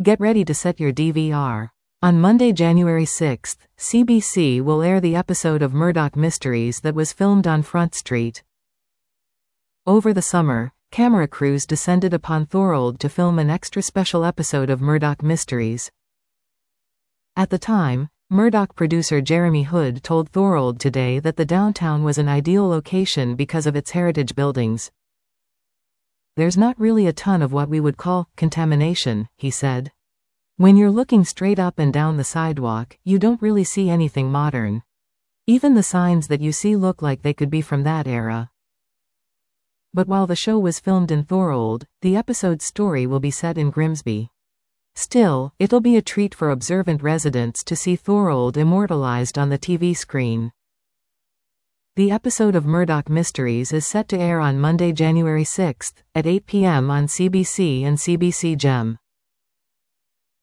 Get ready to set your DVR. On Monday, January 6, CBC will air the episode of Murdoch Mysteries that was filmed on Front Street. Over the summer, camera crews descended upon Thorold to film an extra special episode of Murdoch Mysteries. At the time, Murdoch producer Jeremy Hood told Thorold Today that the downtown was an ideal location because of its heritage buildings. "There's not really a ton of what we would call contamination," he said. "When you're looking straight up and down the sidewalk, you don't really see anything modern. Even the signs that you see look like they could be from that era." But while the show was filmed in Thorold, the episode's story will be set in Grimsby. Still, it'll be a treat for observant residents to see Thorold immortalized on the TV screen. The episode of Murdoch Mysteries is set to air on Monday, January 6, at 8 p.m. on CBC and CBC Gem.